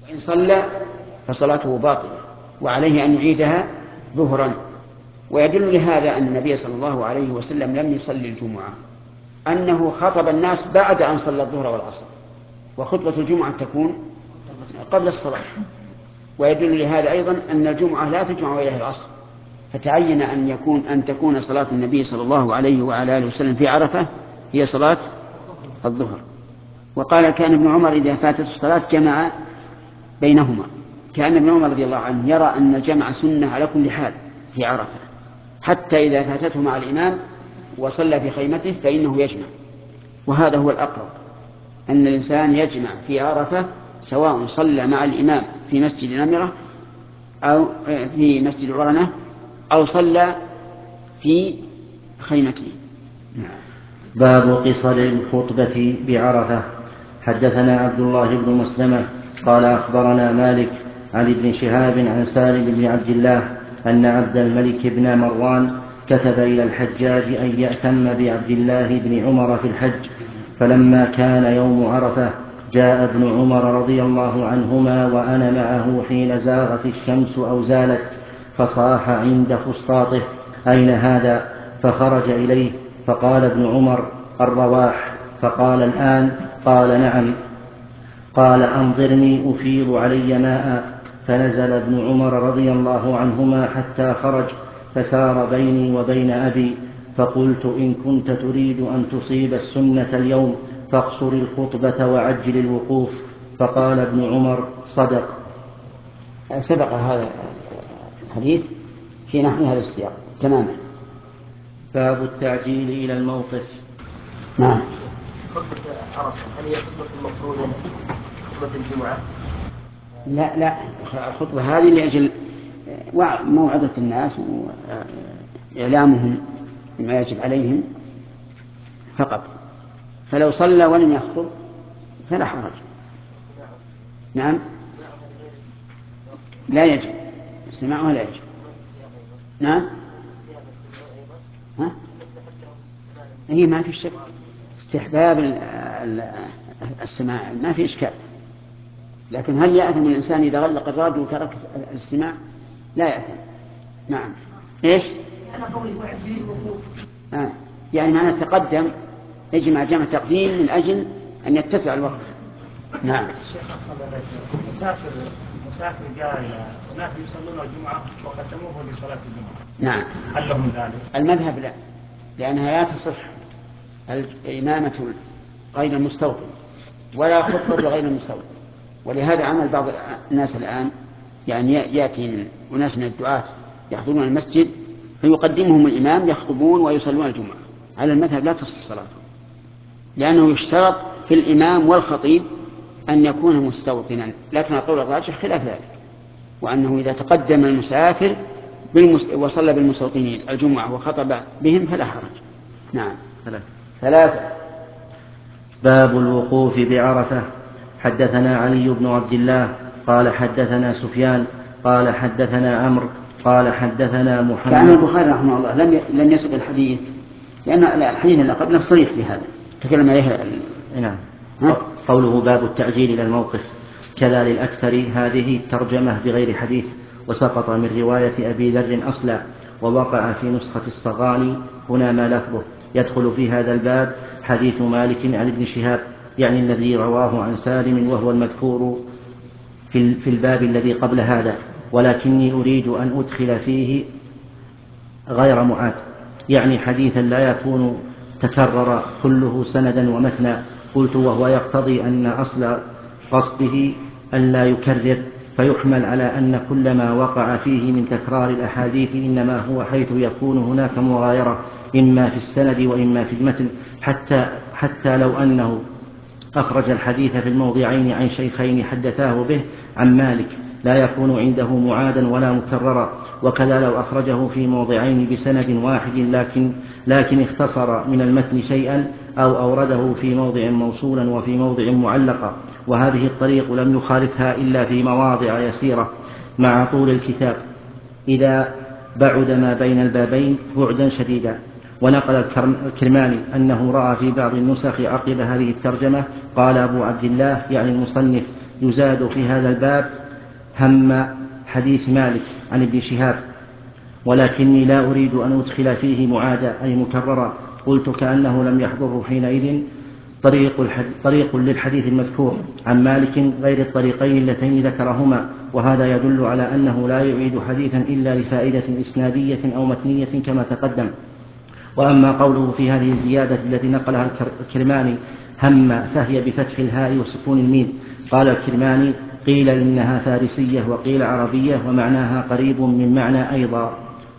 إن صلى فصلاته باطلة وعليه أن يعيدها ظهرا. ويدل لهذا أن النبي صلى الله عليه وسلم لم يصلي الجمعة، أنه خطب الناس بعد أن صلى الظهر والعصر، وخطبة الجمعة تكون قبل الصلاة. ويدل لهذا أيضا أن الجمعة لا تجمع إليها العصر، فتعين أن تكون صلاة النبي صلى الله عليه وعلى آله وسلم في عرفة هي صلاة الظهر. وقال كان ابن عمر إذا فاتت الصلاة جمع بينهما. كان ابن عمر رضي الله عنه يرى أن الجمع سنة على كل حال في عرفة، حتى إذا فاتته مع الإمام وصلى في خيمته فإنه يجمع. وهذا هو الأقرب، أن الإنسان يجمع في عرفة سواء صلى مع الإمام في مسجد نمرة أو في مسجد عرنة أو صلى في خيمته. باب قصر الخطبة بعرفة. حدثنا عبد الله بن مسلمة قال أخبرنا مالك عن ابن شهاب عن سالم بن عبد الله أن عبد الملك بن مروان كتب إلى الحجاج أن يأتم بعبد الله بن عمر في الحج. فلما كان يوم عرفة جاء ابن عمر رضي الله عنهما وأنا معه حين زاغت الشمس أو زالت، فصاح عند فسطاطه: أين هذا؟ فخرج إليه فقال ابن عمر: الرواح. فقال: الآن؟ قال: نعم. قال: أنظرني أفيض علي ماء. فنزل ابن عمر رضي الله عنهما حتى خرج، فسار بيني وبين أبي، فقلت: إن كنت تريد أن تصيب السنة اليوم فاقصر الخطبة وعجل الوقوف. فقال ابن عمر: صدق. سبق هذا الحديث في نحو هذا السياق تماما. باب التعجيل إلى الموقف. نعم. خطبة عرفة هل هي خطبة المقصودة خطبة الجمعة؟ لا، الخطبة هذه لأجل موعظة الناس وإعلامهم بما يجب عليهم فقط. فلو صلى ولم يخطب فلا حرج. نعم، لا يجب استماعها، لا يجب. نعم، هي ما في شك استحباب السماع، ما في إشكال. لكن هل يأثم الإنسان إذا غلق الراديو وترك الاستماع؟ لا يأثم. نعم. إيش؟ يعني معنى تقدم يجب مع جمع تقديم من أجل أن يتسع الوقت. نعم. الشيخ أصلا مسافر جاء الناس يصلون الجمعة وقدموه لصلاة الجمعة. نعم. هل لهم ذلك؟ المذهب لا، لأنها لا تصح الإمامة غير المستوطن ولا خطبة غير المستوطن. ولهذا عمل بعض الناس الآن، يعني يأتي أناس من الدعاة يحضرون المسجد فيقدمهم الإمام يخطبون ويصلون الجمعة. على المذهب لا تصح صلاتهم، لأنه يشترط في الإمام والخطيب أن يكون مستوطنا. لكن القول الراجح خلاف ذلك، وأنه إذا تقدم المسافر وصلى بالمستوطنين الجمعة وخطب بهم فلا حرج. نعم. 3. باب الوقوف بعرفة. حدثنا علي بن عبد الله قال حدثنا سفيان قال حدثنا عمرو قال حدثنا محمد. كان البخاري رحمه الله لم يسق الحديث، لأن الحديث اللي قبله صريح في هذا تكلم عليه. نعم. قوله باب التعجيل إلى الموقف كذا للأكثر هذه الترجمة بغير حديث، وسقط من رواية أبي ذر أصلا، ووقع في نسخة الصغاني هنا ما لفظه. يدخل في هذا الباب حديث مالك عن ابن شهاب، يعني الذي رواه عن سالم وهو المذكور في الباب الذي قبل هذا، ولكني أريد أن أدخل فيه غير معاد، يعني حديثا لا يكون تكرر كله سندا ومتنا. قلت وهو يقتضي أن أصل قصده أن لا يكرر، فيحمل على أن كل ما وقع فيه من تكرار الأحاديث إنما هو حيث يكون هناك مغايرة إما في السند وإما في المتن، حتى لو أنه أخرج الحديث في الموضعين عن شيخين حدثاه به عن مالك لا يكون عنده معادا ولا مكررا. وكذا لو أخرجه في موضعين بسند واحد لكن اختصر من المتن شيئا أو أورده في موضع موصولا وفي موضع معلقا. وهذه الطريق لم يخالفها إلا في مواضع يسيرة مع طول الكتاب إذا بعد ما بين البابين بعدا شديدا. ونقل الكرماني أنه رأى في بعض النسخ عقب هذه الترجمة قال أبو عبد الله يعني المصنف يزاد في هذا الباب هم حديث مالك عن ابن شهاب، ولكني لا أريد أن أدخل فيه معادا أي مكررا. قلت كأنه لم يحضره حينئذ طريق للحديث المذكور عن مالك غير الطريقين اللتين ذكرهما، وهذا يدل على أنه لا يعيد حديثا إلا لفائدة إسنادية أو متنية كما تقدم. وأما قوله في هذه الزيادة التي نقلها الكرماني هم، فهي بفتح الهاء وسكون الميم. قال الكرماني: قيل إنها فارسية وقيل عربية ومعناها قريب من معنى أيضا.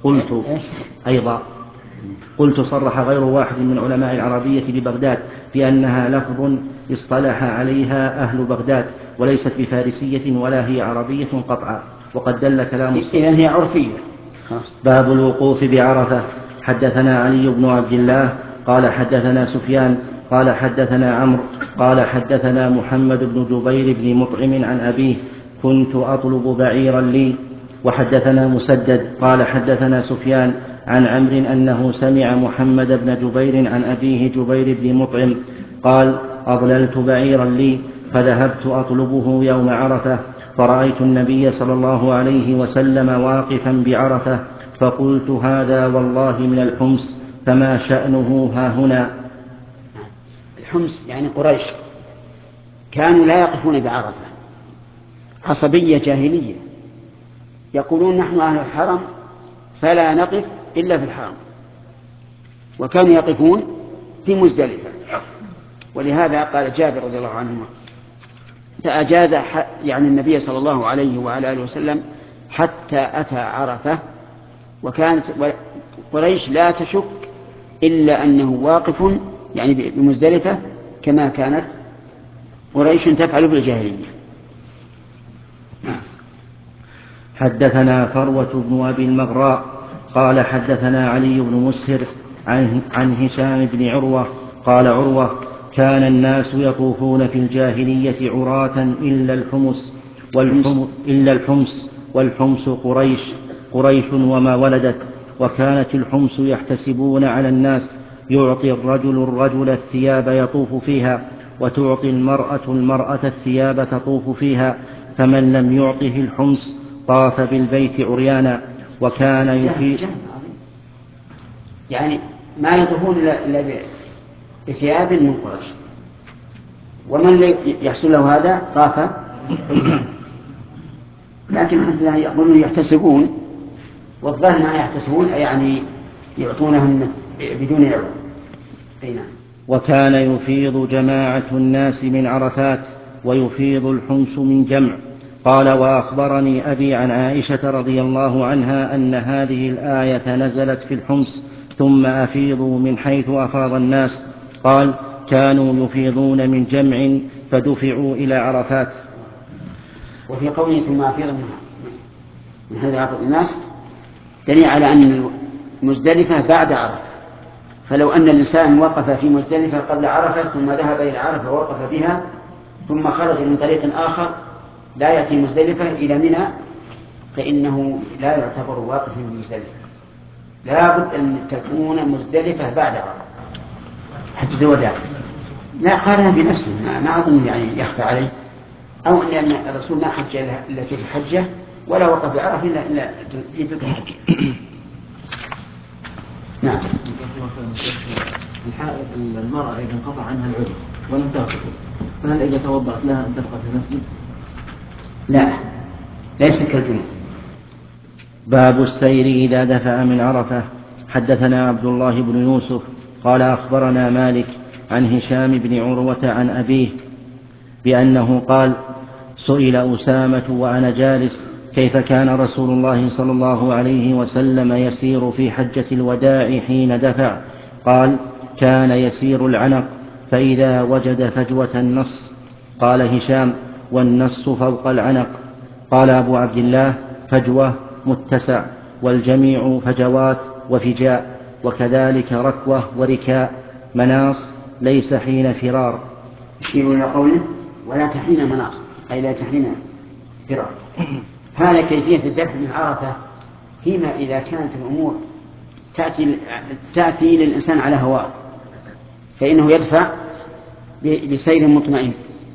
قلت صرح غير واحد من علماء العربية ببغداد بأنها لفظ اصطلح عليها أهل بغداد وليست بفارسية ولا هي عربية قطعا. وقد دل كلام إذن هي عرفية. باب الوقوف بعرفة. حدثنا علي بن عبد الله قال حدثنا سفيان قال حدثنا عمرو قال حدثنا محمد بن جبير بن مطعم عن أبيه: كنت أطلب بعيرا لي. وحدثنا مسدد قال حدثنا سفيان عن عمرو أنه سمع محمد بن جبير عن أبيه جبير بن مطعم قال: أضللت بعيرا لي فذهبت أطلبه يوم عرفة، فرأيت النبي صلى الله عليه وسلم واقفا بعرفة، فقلت: هذا والله من الحمص، فما شأنه هاهنا. الحمص يعني قريش، كانوا لا يقفون بعرفة، عصبية جاهلية، يقولون نحن أهل الحرم فلا نقف إلا في الحرم، وكانوا يقفون في مزدلفة. ولهذا قال جابر رضي الله عنه: فأجاز يعني النبي صلى الله عليه وعلى آله وسلم حتى أتى عرفة، وكانت قريش لا تشك إلا أنه واقف يعني بمزدلفة كما كانت قريش تفعل بالجاهلية. حدثنا فروة بن أبي المغراء قال حدثنا علي بن مسهر عن هشام بن عروة قال عروة: كان الناس يطوفون في الجاهلية عراة إلا الحمص والحمص قريش وما ولدت. وكانت الحمص يحتسبون على الناس، يعطي الرجل الثياب يطوف فيها، وتعطي المرأة الثياب تطوف فيها، فمن لم يعطه الحمص طاف بالبيت عريانا. وكان يفيد يعني ما يطوفون إلا بثياب من قريش، ومن يحصل له هذا طاف. لكن يقولون يحتسبون، والظاهر ما يحتسبون يعني يعطونهم بدون عوض. وكان يفيض جماعة الناس من عرفات، ويفيض الحمص من جمع. قال: وأخبرني أبي عن عائشة رضي الله عنها أن هذه الآية نزلت في الحمص: ثم أفيضوا من حيث أفاض الناس. قال: كانوا يفيضون من جمع فدفعوا إلى عرفات. وفي قوله ثم أفيضوا من حيث أفاض الناس دليل على أن مزدلفة بعد عرفة، فلو أن الإنسان وقف في مزدلفة قبل عرفة ثم ذهب إلى عرفة ووقف بها ثم خرج من طريق آخر لا يأتي مزدلفة إلى منى، فإنه لا يعتبر واقفا في مزدلفة، لا بد أن تكون مزدلفة بعد عرفة حتى الوداع. لا قالها بنفسه، ما أظن يعني يخفى عليه، أو أن الرسول ما حج إلا في الحجة ولا وقف بعرفة إلا في تلك الحجة. نعم. المرأة إذا انقطع عنها العذر ولم تغتسل، فهل إذا توضأت لها أن تبقى في المسجد؟ لا، ليس كالجنوب. باب السير إذا دفع من عرفة. حدثنا عبد الله بن يوسف قال أخبرنا مالك عن هشام بن عروة عن أبيه بأنه قال: سئل أسامة وأنا جالس: كيف كان رسول الله صلى الله عليه وسلم يسير في حجة الوداع حين دفع؟ قال: كان يسير العنق فإذا وجد فجوة النص. قال هشام: والنص فوق العنق. قال أبو عبد الله: فجوة متسع، والجميع فجوات وفجاء، وكذلك ركوة وركاء. مناص ليس حين فرار. يشير إلى قوله: ولا تحين مناص، أي لا تحين فرار. هذا كيفية الدفع من عرفة فيما إذا كانت الأمور تأتي للإنسان على هواه، فإنه يدفع بسير مطمئن.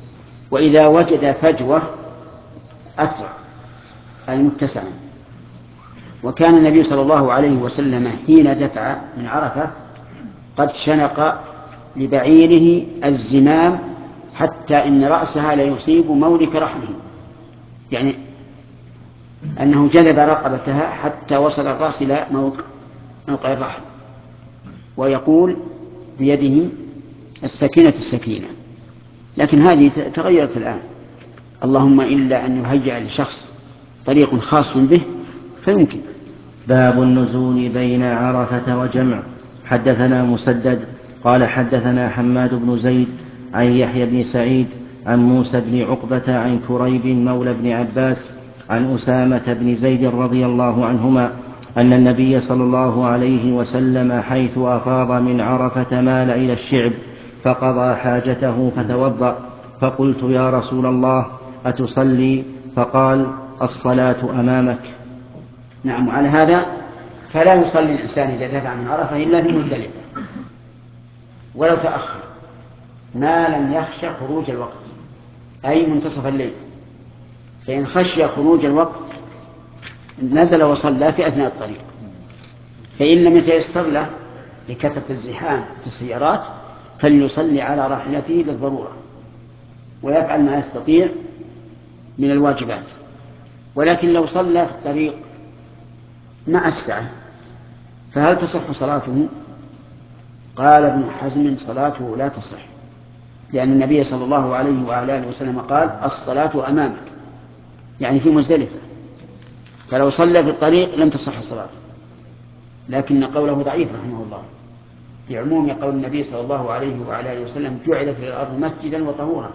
وإذا وجد فجوة أسرع أي متسعا. وكان النبي صلى الله عليه وسلم حين دفع من عرفة قد شنق لبعيره الزمام حتى إن رأسها لا يصيب مولك رحمه، يعني أنه جذب رقبتها حتى وصل الرأس إلى موقع الرحم، ويقول بيده السكينة السكينة. لكن هذه تغيرت الآن، اللهم إلا أن يهيأ لشخص طريق خاص به فيمكن. باب النزول بين عرفة وجمع. حدثنا مسدد قال حدثنا حماد بن زيد عن يحيى بن سعيد عن موسى بن عقبة عن كريب مولى بن عباس عن أسامة بن زيد رضي الله عنهما أن النبي صلى الله عليه وسلم حيث أفاض من عرفة مال إلى الشعب فقضى حاجته فتوضأ، فقلت يا رسول الله أتصلي؟ فقال الصلاة أمامك. نعم، وعلى هذا فلا يصلي الإنسان إذا دفع من عرفة إلا في مزدلفة ولو تأخر ما لم يخشى خروج الوقت أي منتصف الليل، فإن خشي خروج الوقت نزل وصلى في أثناء الطريق، فإن لم يتيسر له لكثرة الزحام في السيارات فليصلي على راحلته للضرورة ويفعل ما يستطيع من الواجبات. ولكن لو صلى في الطريق مع السعة فهل تصح صلاته؟ قال ابن حزم صلاته لا تصح، لأن النبي صلى الله عليه وآله وسلم قال الصلاة أمامك، يعني في مزدلفة، فلو صلى في الطريق لم تصح الصلاة. لكن قوله ضعيف رحمه الله بعموم قول النبي صلى الله عليه وآله وسلم جعلت للأرض مسجدا وطهورا،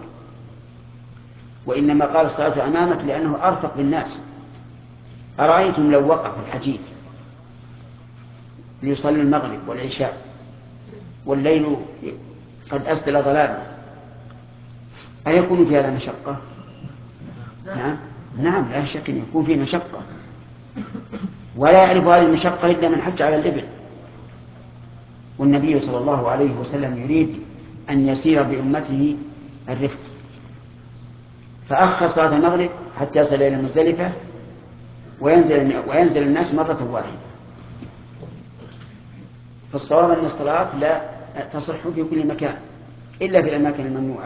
وإنما قال الصلاة أمامك لأنه أرفق بالناس. أرأيتم لو وقف الحجيج ليصلي المغرب والعشاء والليل قد أسدل ظلاما أيكون في هذا مشقة؟ نعم لا شك أن يكون فيه مشقة، ولا يعرف هذه المشقة إلا من حج على الإبل. والنبي صلى الله عليه وسلم يريد أن يسير بأمته الرفق، فأخر صلاة المغرب حتى يصل إلى مزدلفة وينزل الناس مرة واحدة. فالصواب أن الصلاة لا تصح في كل مكان إلا في الأماكن الممنوعة،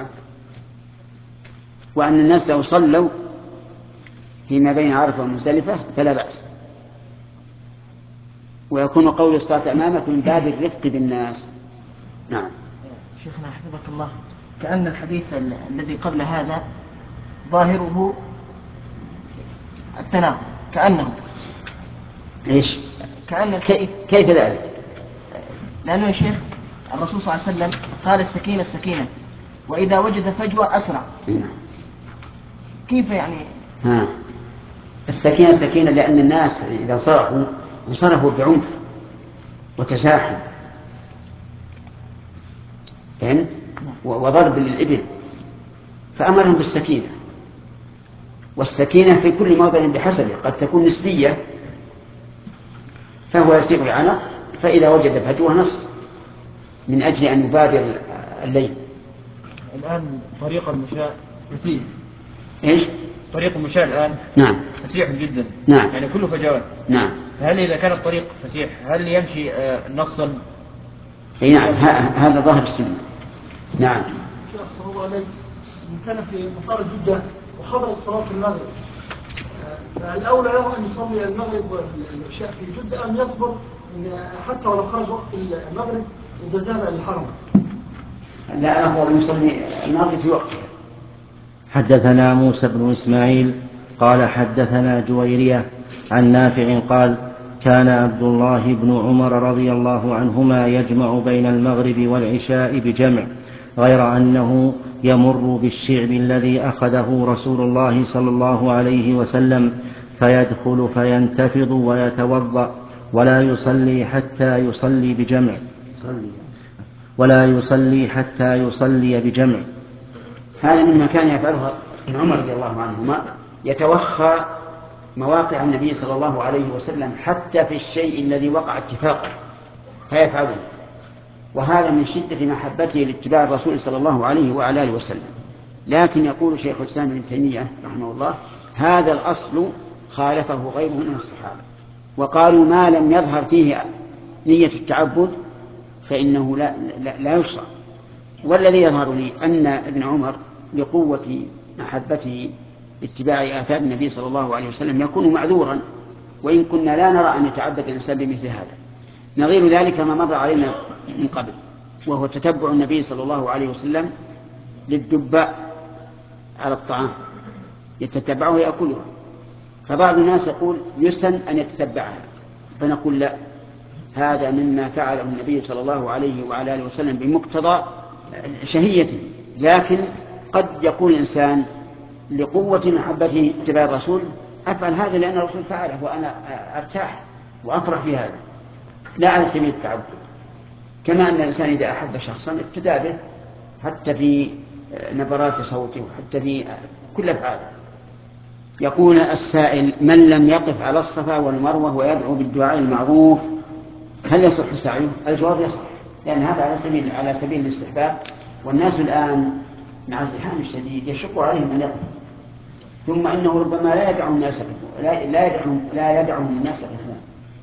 وأن الناس لو صلوا فيما بين عرفة ومزدلفة فلا بأس، ويكون قول الصلاة أمامك من باب الرفق بالناس. نعم. شيخنا حفظك الله، كأن الحديث الذي قبل هذا ظاهره التناقض، كأنه إيش؟ كأن كيف ذلك؟ لأنه يا شيخ الرسول صلى الله عليه وسلم قال السكينة السكينة وإذا وجد فجوة أسرع. كيف يعني؟ السكينة السكينة لأن الناس إذا صرفوا بعنف وتزاحم وضرب للإبل فأمرهم بالسكينة، والسكينة في كل موضع بحسبه، قد تكون نسبية فهو يسير العنق، فإذا وجد فجوة نص من أجل أن يبادر الليل. الآن طريق المشاة فسيح. إيش؟ طريق المشاة الآن نعم فسيح جدا. نعم. يعني كله فجوات. نعم. هل إذا كان الطريق فسيح هل يمشي نصا؟ أي نعم، هذا ظاهر السنة. نعم. شيخ صلى الله عليه إن كان في مطار جدة وحضرت صلاة المغرب فالأولى له أن يصلي المغرب والعشاء في جدة أم يصبر حتى ولو خرج وقت المغرب إذا ذهب إلى الحرم؟ لا، أفضل أن يصلي المغرب في وقته. حدثنا موسى بن إسماعيل قال حدثنا جويرية عن نافع قال كان عبد الله بن عمر رضي الله عنهما يجمع بين المغرب والعشاء بجمع، غير أنه يمر بالشعب الذي أخذه رسول الله صلى الله عليه وسلم فيدخل فينتفض ويتوضأ ولا يصلي حتى يصلي بجمع. هذا مما كان يفعله ابن عمر رضي الله عنهما، يتوخى مواقع النبي صلى الله عليه وسلم حتى في الشيء الذي وقع اتفاقا فيفعله، وهذا من شدة محبته لاتباع الرسول صلى الله عليه وآله وسلم. لكن يقول شيخ الإسلام ابن تيمية رحمه الله هذا الأصل خالفه غيره من الصحابة، وقالوا ما لم يظهر فيه نية التعبد فإنه لا يشرع. والذي يظهر لي أن ابن عمر لقوة محبته اتباع آثار النبي صلى الله عليه وسلم يكون معذورا، وإن كنا لا نرى أن يتعبد الإنسان بمثل هذا. نظير ذلك ما مر علينا من قبل، وهو تتبع النبي صلى الله عليه وسلم للدباء على الطعام، يتتبعه يأكله. فبعض الناس يقول يسن أن يتتبعها، فنقول لا، هذا مما فعله النبي صلى الله عليه وعلى آله وسلم بمقتضى شهيته، لكن قد يقول الإنسان لقوة محبته اتباع الرسول أفعل هذا لأن الرسول فعله وأنا أرتاح وأفرح بهذا، لا على سبيل التعبد. كما أن الإنسان إذا أحب شخصا ابتدى به حتى في نبرات صوته وحتى في كل أفعاله. يقول السائل: من لم يقف على الصفا والمروة ويدعو بالدعاء المعروف هل يصح سعيه؟ الجواب يصح، لأن هذا على سبيل الاستحباب، والناس الآن مع الزحام الشديد يشق عليهم أن يقفوا، ثم إنه ربما لا يدعو الناس لا يدعهم الناس يقفون.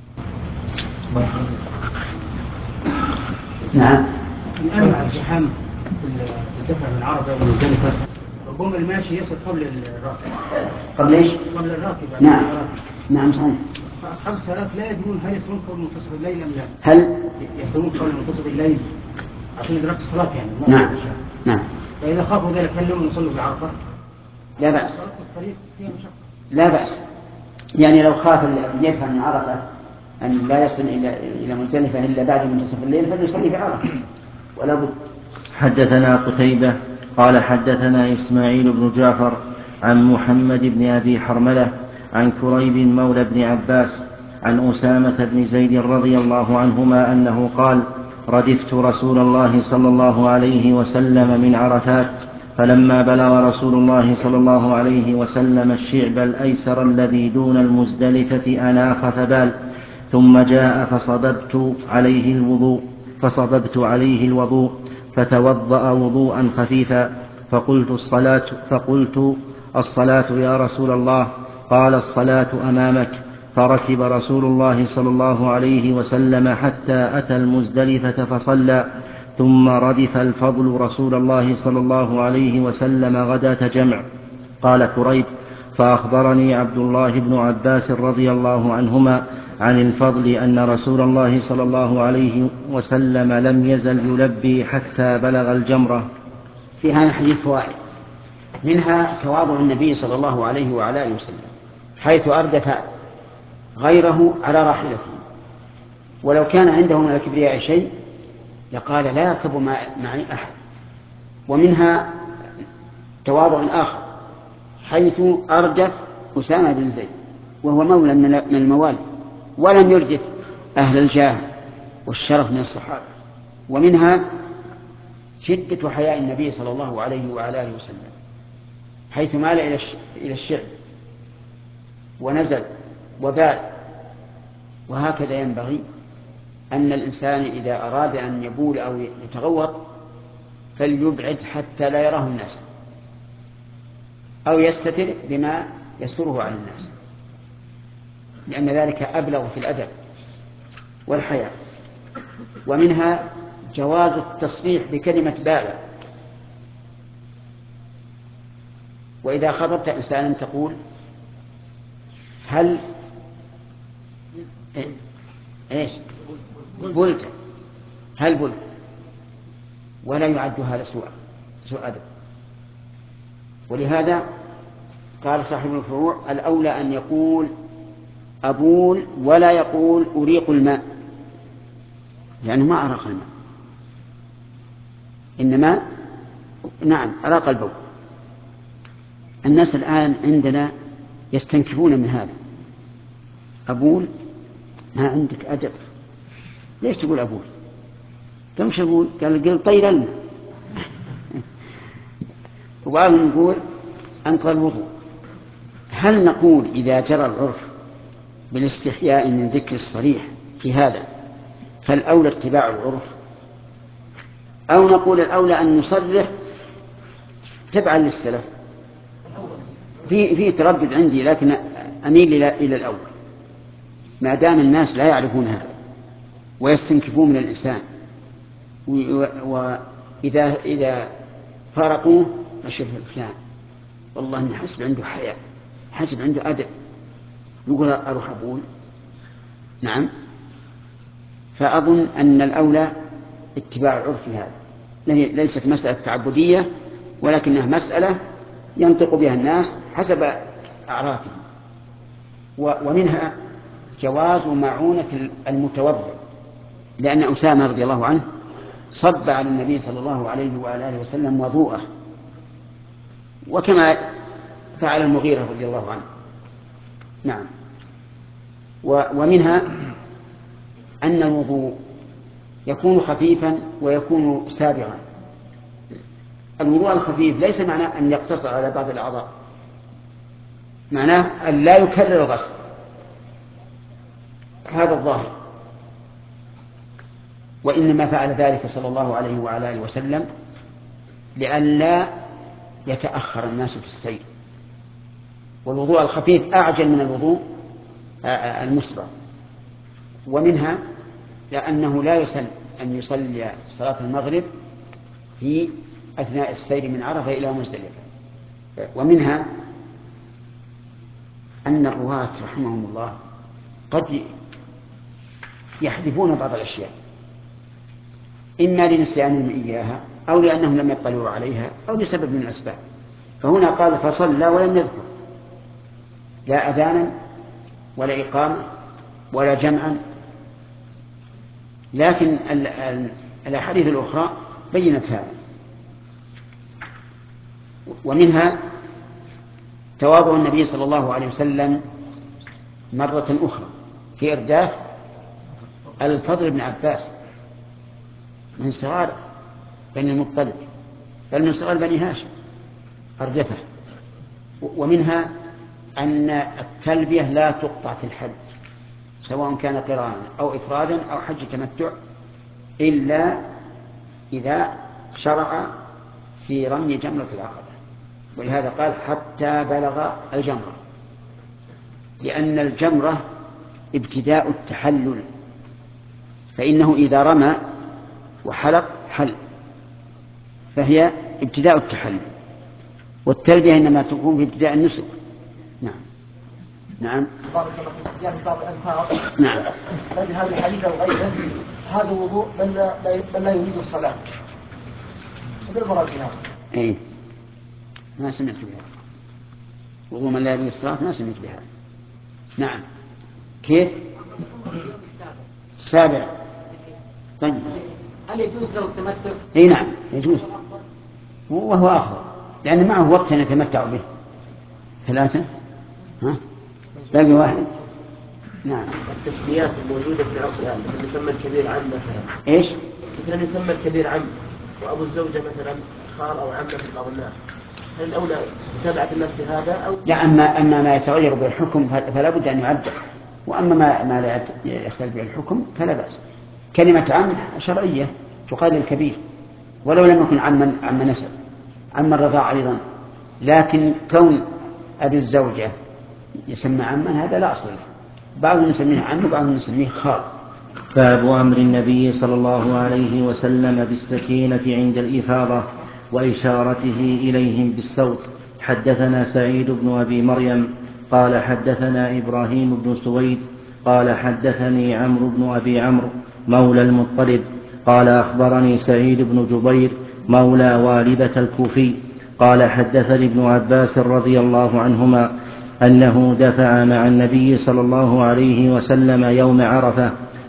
نعم. الآن مع الزحام في الدفع من عرفة ومزدلفة ربما الماشي يصل قبل الراكب. قبل ايش؟ قبل الراكب. نعم. نعم صحيح. فأصحاب الصلاة لا يدرون هل يصلون قبل منتصف الليل أم لا؟ هل يصلون قبل منتصف الليل عشان إدراك الصلاة يعني؟ نعم. نعم. فإذا خافوا ذلك هل لهم يصلوا بعرفة؟ لا بأس. لا بأس، يعني لو خاف يفهم من عرفة أن لا يصل إلى مزدلفة إلا بعد منتصف الليل فليصلي بعرفة ولا بد. حدثنا قتيبة قال حدثنا إسماعيل بن جعفر عن محمد بن أبي حرملة عن كريب مولى بن عباس عن أسامة بن زيد رضي الله عنهما أنه قال: ردفت رسول الله صلى الله عليه وسلم من عرفات، فلما بلغ رسول الله صلى الله عليه وسلم الشعب الأيسر الذي دون المزدلفة أناخ فبال، ثم جاء فصببت عليه الوضوء فتوضأ وضوءا خفيفا، فقلت الصلاة يا رسول الله؟ قال: الصلاة أمامك. فركب رسول الله صلى الله عليه وسلم حتى أتى المزدلفة فصلى، ثم ردف الفضل رسول الله صلى الله عليه وسلم غداة جمع. قال كريب: فأخبرني عبد الله بن عباس رضي الله عنهما عن الفضل أن رسول الله صلى الله عليه وسلم لم يزل يلبي حتى بلغ الجمرة. في هذا الحديث فوائد، منها تواضع النبي صلى الله عليه وعلى آله وسلم حيث أردف غيره على راحلته، ولو كان عنده من الكبرياء شيء لقال لا يركب معي أحد. ومنها تواضع آخر حيث أردف أسامة بن زيد وهو مولى من الموالي ولم يردف أهل الجاه والشرف من الصحابة. ومنها شدة حياء النبي صلى الله عليه وعلى آله وسلم حيث مال إلى الشعب ونزل وبال. وهكذا ينبغي أن الإنسان إذا أراد أن يبول أو يتغوط فليبعد حتى لا يراه الناس، أو يستتر بما يستره على الناس، لأن ذلك أبلغ في الأدب والحياء. ومنها جواز التصريح بكلمة بالغ، وإذا خطبت إنسانا تقول هل إيش بلت، هل بلت، ولا يعد هذا سوء أدب. ولهذا قال صاحب الفروع: الأولى أن يقول أبول ولا يقول أريق الماء، لأنه ما أراق الماء، إنما نعم أراق البول. الناس الآن عندنا يستنكفون من هذا، أبول، ما عندك أدب، ليش تقول أبول؟ كم شغول؟ قال طير الماء. وبعضهم يقول أنقض الوضوء. هل نقول إذا جرى العرف بالاستحياء من ذكر الصريح في هذا فالأولى اتباع العرف، أو نقول الأولى أن نصرح تبعا للسلف. في تردد عندي، لكن أميل إلى الأول، ما دام الناس لا يعرفون هذا ويستنكفون من الإنسان، وإذا فارقوه أشوف فلان والله إني حسب عنده حياء، حسب عنده أدب، يقول أروح أقول نعم. فأظن أن الأولى اتباع عرف هذا، ليست مسألة تعبدية، ولكنها مسألة ينطق بها الناس حسب أعرافهم. ومنها جواز معونة المتوضئ، لأن أسامة رضي الله عنه صب على النبي صلى الله عليه وآله وسلم وضوءه، وكما فعل المغيرة رضي الله عنه. نعم. ومنها أن الوضوء يكون خفيفا ويكون سابغا. الوضوء الخفيف ليس معناه أن يقتصر على بعض الأعضاء، معناه أن لا يكرر الغسل، هذا الظاهر. وإنما فعل ذلك صلى الله عليه وعلى آله وسلم لئلا يتأخر الناس في السير. والوضوء الخفيف أعجل من الوضوء المسبق. ومنها لأنه لا يسن أن يصلي صلاة المغرب في أثناء السير من عرفة إلى مزدلفة. ومنها أن الرواة رحمهم الله قد يحذفون بعض الأشياء، إما لنسيانهم إياها أو لأنهم لم يطلعوا عليها أو لسبب من الأسباب. فهنا قال فصلى ولم يذكر لا أذانا ولا إقامة ولا جمعا، لكن الأحاديث الأخرى بينت هذا. ومنها تواضع النبي صلى الله عليه وسلم مرة أخرى في إرداف الفضل بن عباس من صغار بني المطلب، بل من صغار بني هاشم، أردفه. ومنها أن التلبية لا تقطع في الحج، سواء كان قرانا أو إفرادا أو حج تمتع، إلا إذا شرع في رمي جمرة العقبة. ولهذا قال حتى بلغ الجمرة، لأن الجمرة ابتداء التحلل، فإنه إذا رمى وحلق حل، فهي ابتداء التحلل. والتلبية إنما تكون في ابتداء النسك. نعم. نعم. بارك الله فيك. جاء في بعض الألفاظ نعم. في هذا الحديث أو غيره هذا وضوء من لا يريد الصلاة. بالمراد هذا. إيه. ما سمعت بها. وضوء من لا يريد الصلاة ما سمعت بها. نعم. كيف؟ السابع. طيب. هل يجوز له التمتع؟ اي نعم يجوز، وهو افضل لان معه وقت يتمتع به. 3 باقي 1. نعم. التسميات الموجوده في العرف يعني مثل يسمى الكبير عم مثلا. ايش؟ مثلا يسمى الكبير عم وابو الزوجه مثلا خال او عم في بعض الناس، هل الاولى متابعه الناس لهذا او لا؟ اما ما يتغير بالحكم فلا بد ان يعدل، واما ما لا يختلف بالحكم فلا باس. كلمه عم شرعيه تقال للكبير ولو لم يكن عم نسب، عم الرضاع ايضا، لكن كون ابي الزوجه يسمى عما هذا لا اصل له، بعضهم يسميه عم وبعضهم يسميه خال. باب أمر النبي صلى الله عليه وسلم بالسكينة عند الإفاضة وإشارته إليهم بالصوت. حدثنا سعيد بن أبي مريم قال حدثنا إبراهيم بن سويد قال حدثني عمرو بن أبي عمرو مولى المطلب قال أخبرني سعيد بن جبير مولى والبة الكوفي قال حدثني ابن عباس رضي الله عنهما أنه دفع مع النبي صلى الله عليه وسلم يوم عرفة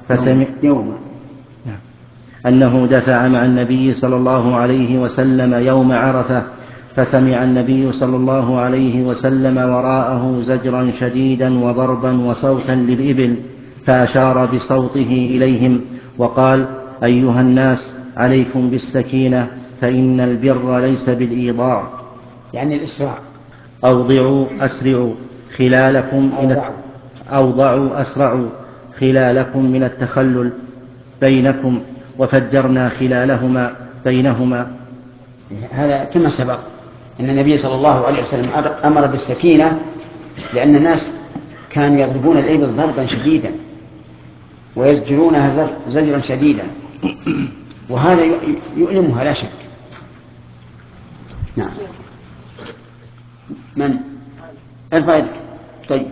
أنه دفع مع النبي صلى الله عليه وسلم يوم عرفة، فسمع النبي صلى الله عليه وسلم وراءه زجرا شديدا وضربا وصوتا للإبل، فأشار بصوته إليهم وقال أيها الناس عليكم بالسكينة فإن البر ليس بالإيضاع، يعني الإسراع. أوضعوا أسرعوا خلالكم أوضعوا أسرعوا خلالكم من التخلل بينكم وفجرنا خلالهما بينهما. هذا كما سبق إن النبي صلى الله عليه وسلم أمر بالسكينة لأن الناس كانوا يضربون الإبل ضربا شديدا ويزجرونها زجرا شديدا، وهذا يؤلمها لا شك. نعم. من ارفع يدك. طيب.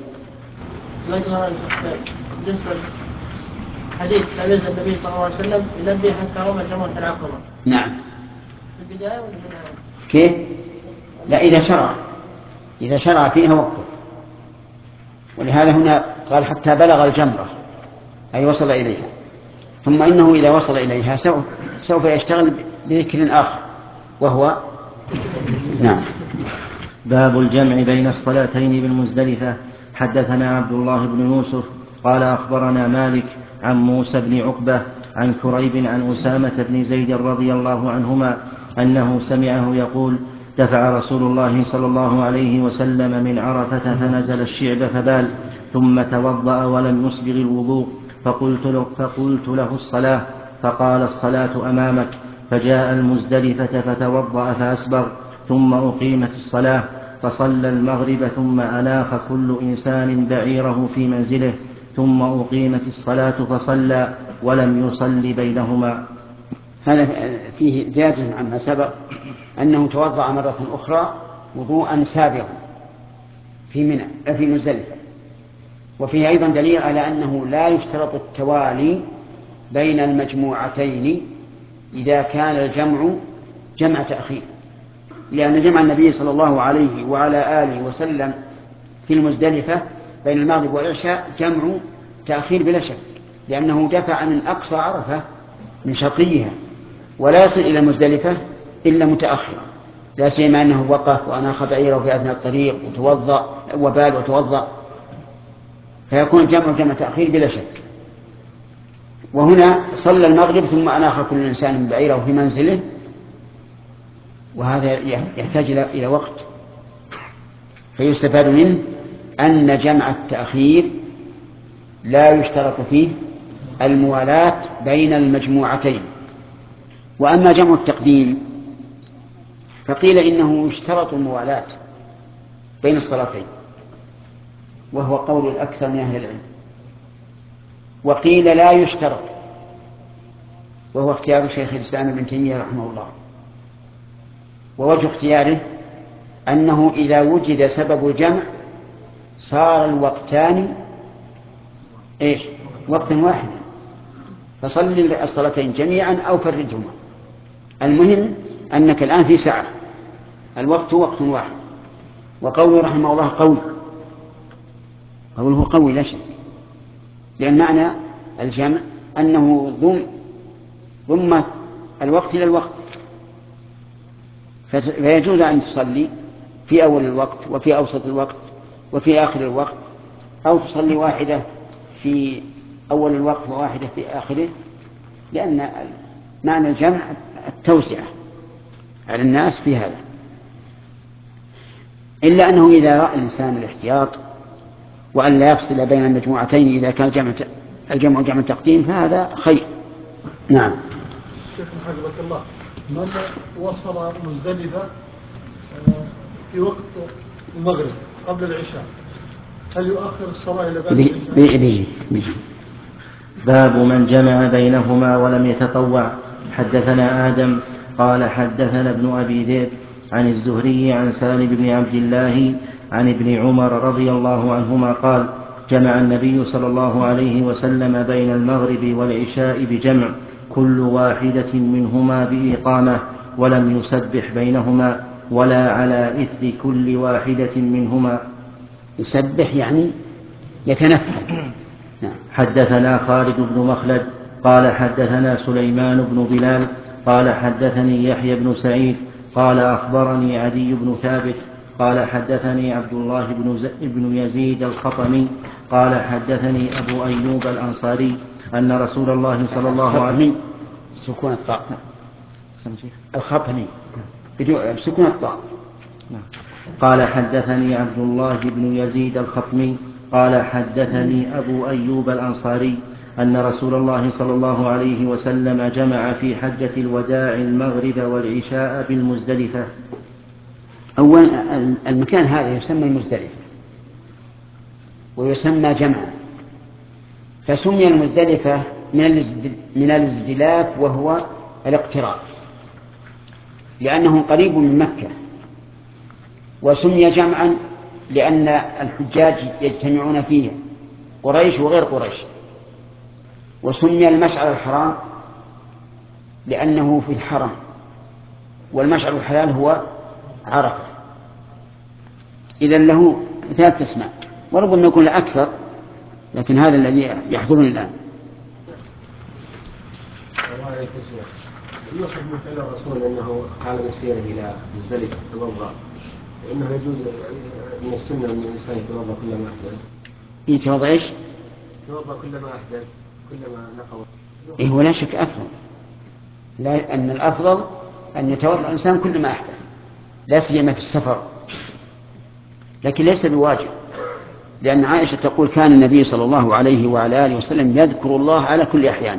بالنسبة حديث تلميذ النبي صلى الله عليه وسلم ينبه حتى رمى جمرة العقبة. نعم. في البداية ولا في النهاية؟ كيف؟ لا، إذا شرع فيها وقف. ولهذا هنا قال حتى بلغ الجمرة، أي وصل إليها. ثم إنه إذا وصل إليها سوف يشتغل بذكر آخر وهو نعم. باب الجمع بين الصلاتين بالمزدلفة. حدثنا عبد الله بن يوسف قال أخبرنا مالك عن موسى بن عقبة عن كريب عن أسامة بن زيد رضي الله عنهما أنه سمعه يقول: دفع رسول الله صلى الله عليه وسلم من عرفة فنزل الشعب فبال، ثم توضأ ولم يسبغ الوضوء، فقلت له الصلاة، فقال: الصلاة أمامك. فجاء المزدلفة فتوضأ فأسبغ، ثم أقيمت الصلاة، فصلى المغرب، ثم أناخ كل إنسان بعيره في منزله، ثم أقيمت الصلاة فصلى ولم يصل بينهما. هذا فيه زيادة عما سبق، أنه توضأ مرة أخرى وضوءا سابغا في مزدلفة. وفيه أيضا دليل على أنه لا يشترط التوالي بين المجموعتين إذا كان الجمع جمع تأخير، لأن جمع النبي صلى الله عليه وعلى آله وسلم في المزدلفة بين المغرب والعشاء جمع تأخير بلا شك، لأنه دفع من أقصى عرفة من شرقيها ولا يصل إلى المزدلفة إلا متأخرا، لا سيما أنه وقف وأناخ بعيره في أثناء الطريق وبال وتوضأ، فيكون جمع تأخير بلا شك. وهنا صلى المغرب ثم أناخ كل إنسان بعيره في منزله، وهذا يحتاج إلى وقت، فيستفاد منه أن جمع التأخير لا يشترط فيه الموالاة بين المجموعتين. وأما جمع التقديم فقيل إنه يشترط الموالاة بين الصلاتين، وهو قول الأكثر من أهل العلم، وقيل لا يشترط، وهو اختيار شيخ الإسلام ابن تيمية رحمه الله. ووجه اختياره أنه إذا وجد سبب الجمع صار الوقتان وقتا واحدا، فصل الصلاتين جميعا أو فردهما، المهم أنك الآن في ساعة، الوقت وقت واحد. وقوله رحمه الله قوله قوي لا شك، لأن معنى الجمع أنه ضم الوقت إلى الوقت، فيجوز أن تصلي في أول الوقت وفي أوسط الوقت وفي آخر الوقت، أو تصلي واحدة في أول الوقت وواحدة في آخره، لأن معنى الجمع التوسعة على الناس في هذا. إلا أنه إذا رأى الإنسان الاحتياط وأن لا يفصل بين المجموعتين إذا كان الجمع جمع تقديم فهذا خير. نعم. شيخ حفظك الله، من وصل مزدلفة في وقت المغرب قبل العشاء هل يؤخر الصلاة إلى بعد العشاء؟ باب من جمع بينهما ولم يتطوع. حدثنا آدم قال حدثنا ابن أبي ذئب عن الزهري عن سالم بن عبد الله عن ابن عمر رضي الله عنهما قال: جمع النبي صلى الله عليه وسلم بين المغرب والعشاء بجمع، كل واحدة منهما بإقامة، ولم يسبح بينهما ولا على إثر كل واحدة منهما. يسبح يعني يتنفل. حدثنا خالد بن مخلد قال حدثنا سليمان بن بلال قال حدثني يحيى بن سعيد قال أخبرني عدي بن ثابت قال حدثني عبد الله بن يزيد الخطمي قال حدثني أبو أيوب الأنصاري أن رسول الله صلى الله عليه وسلم سكون الطاء الخطمي بسكون الطاء. قال حدثني عبد الله بن يزيد الخطمي قال حدثني أبو أيوب الأنصاري أن رسول الله صلى الله عليه وسلم جمع في حجة الوداع المغرب والعشاء بالمزدلفة. أولا المكان هذا يسمى المزدلفة ويسمى جمعا، فسمي المزدلفة من الازدلاف وهو الاقتراب لأنه قريب من مكة، وسمي جمعا لأن الحجاج يجتمعون فيه قريش وغير قريش، وسمي المشعر الحرام لأنه في الحرم، والمشعر الحلال هو عرفة. إذن له 3 أسماء، وربما يكون أكثر، لكن هذا الذي يحضرني الآن. يوصف من فعل الرسول أنه قال مسيره إلى مزدلفة يتوضأ، وإنه يجوز من السنة أن الإنسان يتوضأ كلما أحدث. يتوضأ إيش؟ يتوضأ كلما أحدث كلما نقض. إيه ولا شك أفضل، لا أن الأفضل أن يتوضأ الإنسان كلما أحدث، لا سيما في السفر، لكن ليس بواجب، لأن عائشة تقول كان النبي صلى الله عليه وعلى آله وسلم يذكر الله على كل أحيانه.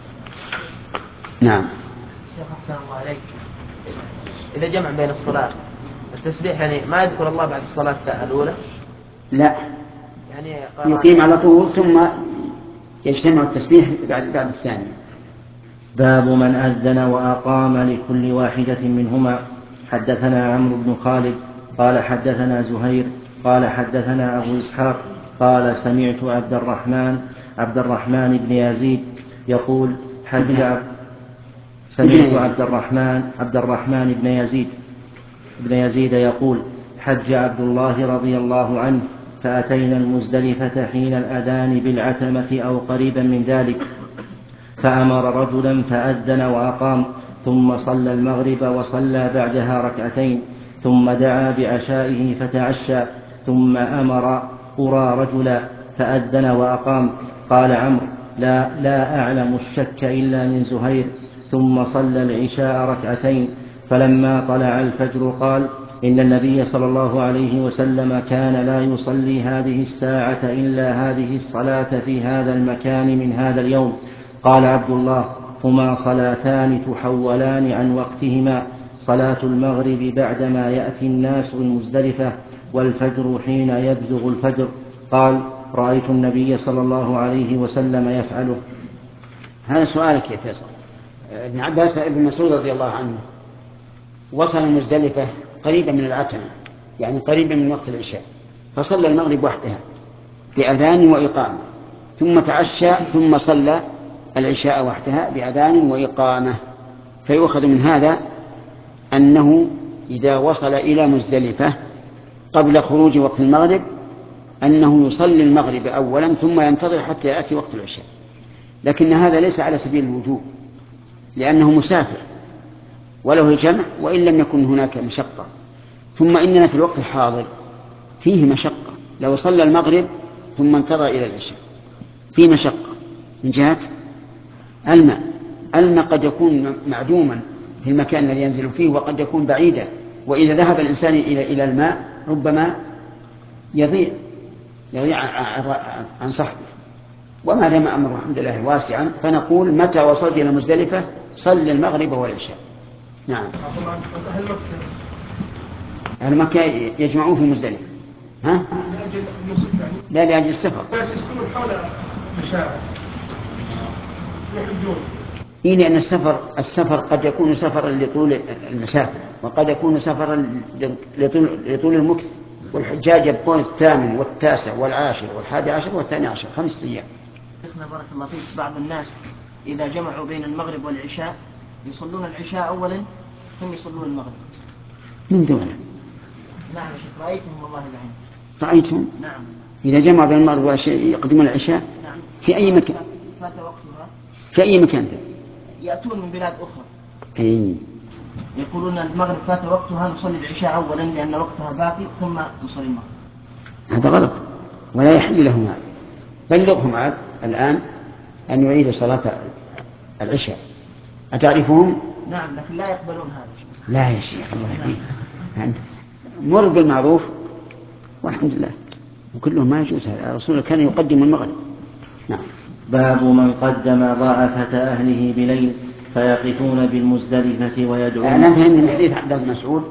نعم. شيخ أحسن الله عليك، إذا جمع بين الصلاة التسبيح يعني ما يذكر الله بعد الصلاة الأولى؟ لا، يعني يقيم على طول ثم يجتمع التسبيح بعد الثانية. باب من أذن وأقام لكل واحدة منهما. حدثنا عمرو بن خالد قال حدثنا زهير قال حدثنا أبو إسحاق قال سمعت عبد الرحمن بن يزيد يقول سمعت عبد الرحمن بن يزيد يقول حج عبد الله رضي الله عنه فأتينا المزدلفة حين الأذان بالعتمة أو قريبا من ذلك، فأمر رجلا فأذن وأقام، ثم صلى المغرب وصلى بعدها ركعتين، ثم دعا بعشائه فتعشى، ثم أمر قرى رجلا فأذن وأقام. قال عمرو لا أعلم الشك إلا من زهير. ثم صلى العشاء ركعتين، فلما طلع الفجر قال إن النبي صلى الله عليه وسلم كان لا يصلي هذه الساعة إلا هذه الصلاة في هذا المكان من هذا اليوم. قال عبد الله هما صلاتان تحولان عن وقتهما، صلاة المغرب بعدما يأتي الناس المزدلفة، والفجر حين يبزغ الفجر. قال رأيت النبي صلى الله عليه وسلم يفعله. هذا سؤالك يا فيصل. ابن عباس ابن مسعود رضي الله عنه وصل المزدلفة قريبا من العتمة، يعني قريبا من وقت العشاء، فصلى المغرب وحدها بأذان وإقامة، ثم تعشى، ثم صلى العشاء وحدها بأذان وإقامة. فيؤخذ من هذا أنه إذا وصل إلى مزدلفة قبل خروج وقت المغرب أنه يصلي المغرب أولا ثم ينتظر حتى يأتي وقت العشاء، لكن هذا ليس على سبيل الوجوب لأنه مسافر وله الجمع وإن لم يكن هناك مشقة. ثم إننا في الوقت الحاضر فيه مشقة، لو صلى المغرب ثم انتظر إلى العشاء فيه مشقة من جهة الماء قد يكون معدوما في المكان الذي ينزل فيه، وقد يكون بعيدا، وإذا ذهب الإنسان إلى الماء ربما يضيع عن صحبه. وما دام أمر الحمد لله واسعا فنقول متى وصلت إلى مزدلفة صل المغرب والعشاء. نعم. أهل مكة يجمعون في مزدلفة. ها؟ لأجل النصف يعني؟ لا، لأجل السفر. الناس يسكنون حول المشاعر يحجون. إيه، لأن السفر قد يكون سفرا لطول المسافة، وقد يكون سفرا لطول المكث، والحجاج يبقون 8 و9 و10 و11 و12 5 أيام. شيخنا بارك الله فيك، بعض الناس إذا جمعوا بين المغرب والعشاء يصلون العشاء أولا ثم يصلون المغرب. من دونه؟ نعم يا شيخ، رأيتهم والله بعين. رأيتهم؟ نعم. إذا جمع بين المغرب والعشاء يقدمون العشاء؟ نعم. في أي مكان؟ فات وقتها. في أي مكان؟ يأتون من بلاد أخرى. أي. يقولون المغرب فات وقتها نصلي العشاء أولا لأن وقتها باقي ثم نصلي المغرب. هذا غلط ولا يحل لهم هذا. بلغهم عاد الآن أن يعيدوا صلاة العشاء. أتعرفهم؟ نعم، لكن لا يقبلون هذا. لا يا شيخ، الله يهديك. مر بالمعروف والحمد لله، وكله ما يجوز. هذا الرسول كان يقدم المغرب. نعم. باب من قدم ضعفة أهله بليل فيقفون بالمزدلفة ويدعون. أنا فهم من حديث عبد الله بن مسعود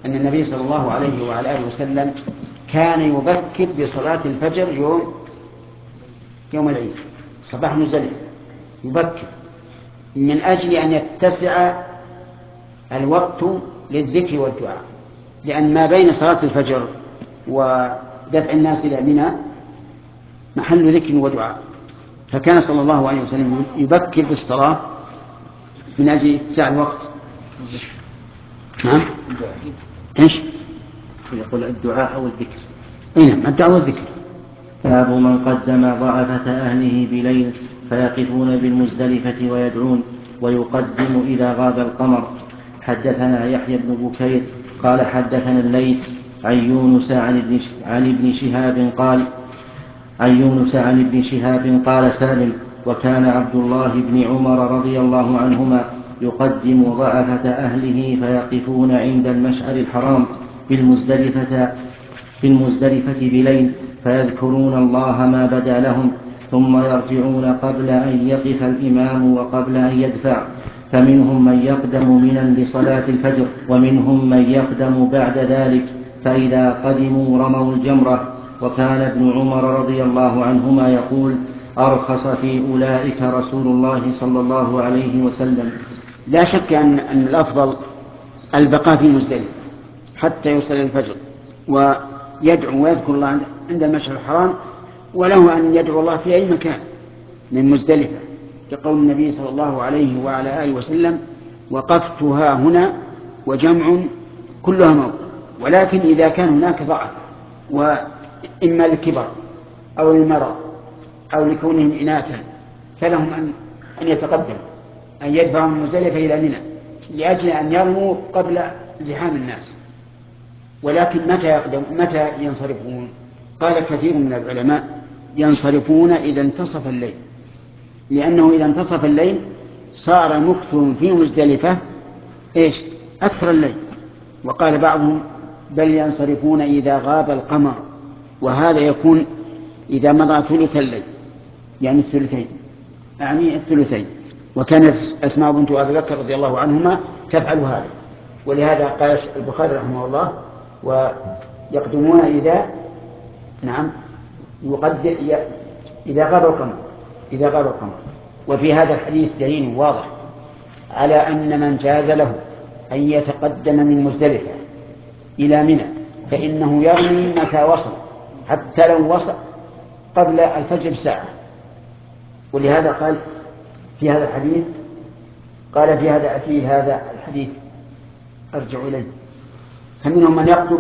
أن النبي صلى الله عليه وعلى آله وسلم كان يبكر بصلاة الفجر يوم العيد صباح مزدلفة، يبكر من أجل أن يتسع الوقت للذكر والدعاء، لأن ما بين صلاة الفجر ودفع الناس إلى منى محل ذكر ودعاء، فكان صلى الله عليه وسلم يبكر بالصلاة من أجل اتساع الوقت. نعم. إيش؟ يقول الدعاء أو الذكر. نعم، الدعاء والذكر. باب من قدم ضعفة أهله بليل فيقفون بالمزدلفة ويدعون ويقدم إذا غاب القمر. حدثنا يحيى بن بكير قال حدثنا الليث عن يونس عن ابن شهاب قال سالم: وكان عبد الله بن عمر رضي الله عنهما يقدم ضعفة أهله فيقفون عند المشعر الحرام بالمزدلفة بليل فيذكرون الله ما بدا لهم، ثم يرجعون قبل أن يقف الإمام وقبل أن يدفع، فمنهم من يقدم منا لصلاة الفجر ومنهم من يقدم بعد ذلك، فإذا قدموا رموا الجمرة. وكان ابن عمر رضي الله عنهما يقول: أرخص في أولئك رسول الله صلى الله عليه وسلم. لا شك أن الأفضل البقاء في مزدلفة حتى يصلي الفجر ويدعو ويذكر الله عند المشعر الحرام، وله أن يدعو الله في أي مكان من مزدلفة، كقول النبي صلى الله عليه وعلى آله وسلم: وقفتها هنا وجمع كلها موت. ولكن إذا كان هناك ضعف، وإما الكبر أو المرض أو لكونهم إناثا، فلهم أن يتقدموا، أن يدفعوا من مزدلفة إلى منى لأجل أن يرموا قبل زحام الناس. ولكن متى ينصرفون؟ قال كثير من العلماء: ينصرفون إذا انتصف الليل، لأنه إذا انتصف الليل صار مكثهم في مزدلفة أكثر الليل. وقال بعضهم: بل ينصرفون إذا غاب القمر، وهذا يكون إذا مضى ثلث الليل، يعني الثلثين. وكانت أسماء بنت أبي بكر رضي الله عنهما تفعل هذا، ولهذا قال البخاري رحمه الله: ويقدمون إذا غاب القمر. وفي هذا الحديث دليل واضح على أن من جاز له أن يتقدم من مزدلفة إلى منى فإنه يرمي متى وصل، حتى لو وصل قبل الفجر بساعة. ولهذا قال في هذا الحديث، أرجع إليه: فمنهم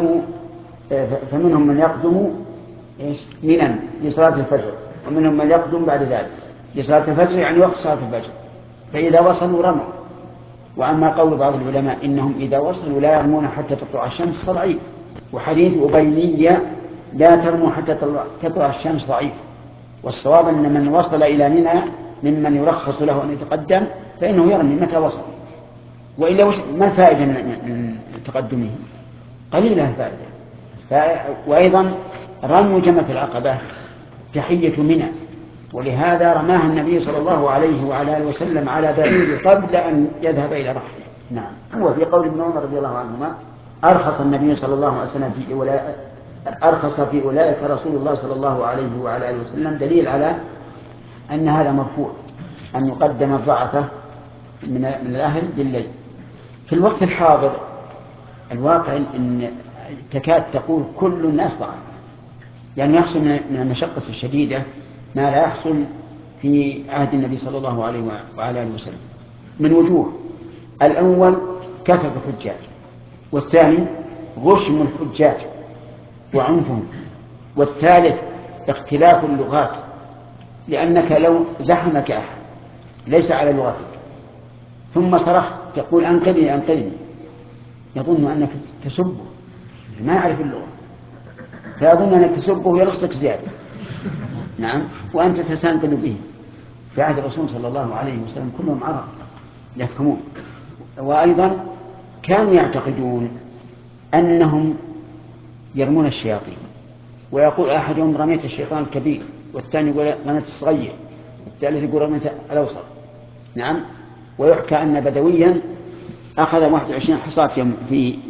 من يقدم منى لصلاة الفجر، ومنهم من يقدم بعد ذلك لصلاة الفجر، يعني وقت صلاة الفجر، فإذا وصلوا رموا. وأما قول بعض العلماء إنهم إذا وصلوا لا يرمون حتى تطلع الشمس فضعيف، وحديث أبينية لا ترموا حتى تطلع الشمس ضعيف. والصواب أن من وصل إلى منى ممن يرخص له أن يتقدم فإنه يرمي متى وصل. وإلا ما الفائدة من تقدمه؟ قليلة الفائدة. وأيضا رموا جمرة العقبة تحية منى، ولهذا رماها النبي صلى الله عليه وعلى آله وسلم على بعير قبل أن يذهب إلى رحله. نعم. هو في قول ابن عمر رضي الله عنهما: أرخص النبي صلى الله عليه وسلم أرخص في أولئك رسول الله صلى الله عليه وعلى آله وسلم، دليل على أن هذا مرفوع، أن يقدم الضعفة من الأهل بالليل. في الوقت الحاضر الواقع أن تكاد تقول كل الناس ضعف، يعني يحصل من المشقة الشديدة ما لا يحصل في عهد النبي صلى الله عليه وعلى آله وسلم من وجوه: الأول كثرة الحجاج، والثاني غشم الحجاج وعنفهم، والثالث اختلاف اللغات، لأنك لو زحمك أحد ليس على لغتك ثم صرخت تقول أنقذني أنقذني، يظن أنك تسبه، ما يعرف اللغة، فيظن أنك تسبه ويرصك زيادة. نعم. وأنت تستنقذ به. في عهد الرسول صلى الله عليه وسلم كلهم عرب يفهمون. وأيضا كانوا يعتقدون أنهم يرمون الشياطين، ويقول أحدهم: رميت الشيطان الكبير، والثاني يقول: رميت الصغير، والثالث يقول: رميت الأوسط. نعم. ويحكى أن بدويا أخذ 21 حصاة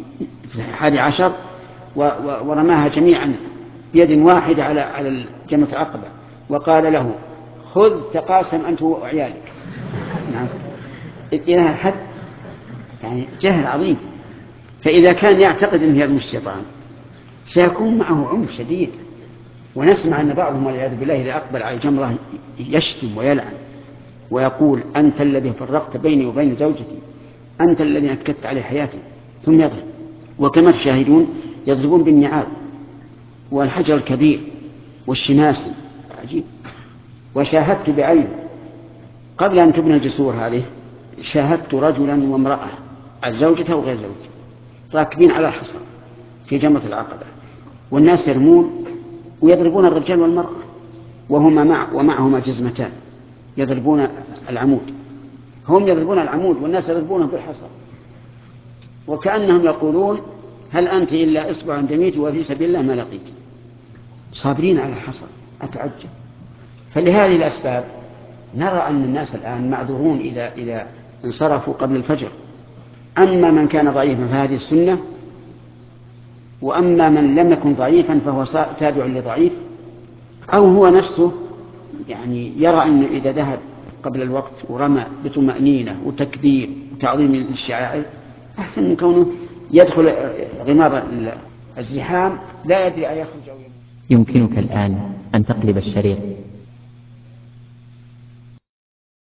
في 11 ورماها جميعا بيد واحدة على جمرة العقبة، وقال له خذ تقاسم أنت وعيالك. نعم. إلى الحد يعني جهل عظيم. فإذا كان يعتقد أنه يرمي الشيطان سيكون معه عنف شديد. ونسمع أن بعضهم والعياذ بالله إذا أقبل على الجمرة يشتم ويلعن ويقول أنت الذي فرقت بيني وبين زوجتي، أنت الذي نكدت علي حياتي، ثم يضرب. وكما تشاهدون يضربون بالنعال والحجر الكبير والشماس. عجيب. وشاهدت بعيني قبل أن تبنى الجسور هذه، شاهدت رجلا وامرأة الزوجة وغير زوجة راكبين على الحصى في جمرة العقبة، والناس يرمون ويضربون الرجال والمرأة ومعهما جزمتان يضربون العمود. هم يضربون العمود والناس يضربونه بالحصى، وكأنهم يقولون هل أنت إلا إصبع دميت وفي سبيل الله ما لقيت. صابرين على الحصى. أتعجب. فلهذه الأسباب نرى أن الناس الآن معذورون إذا انصرفوا قبل الفجر. أما من كان ضعيفا فهذه السنة، وأما من لم يكن ضعيفا فهو تابع لضعيف، أو هو نفسه يعني يرى أنه إذا ذهب قبل الوقت ورمى بطمأنينة وتكبير وتعظيم للشعائر أحسن من كونه يدخل غمار الزحام لا يدري أن يخرج أو يموت. يمكنك الآن أن تقلب الشريط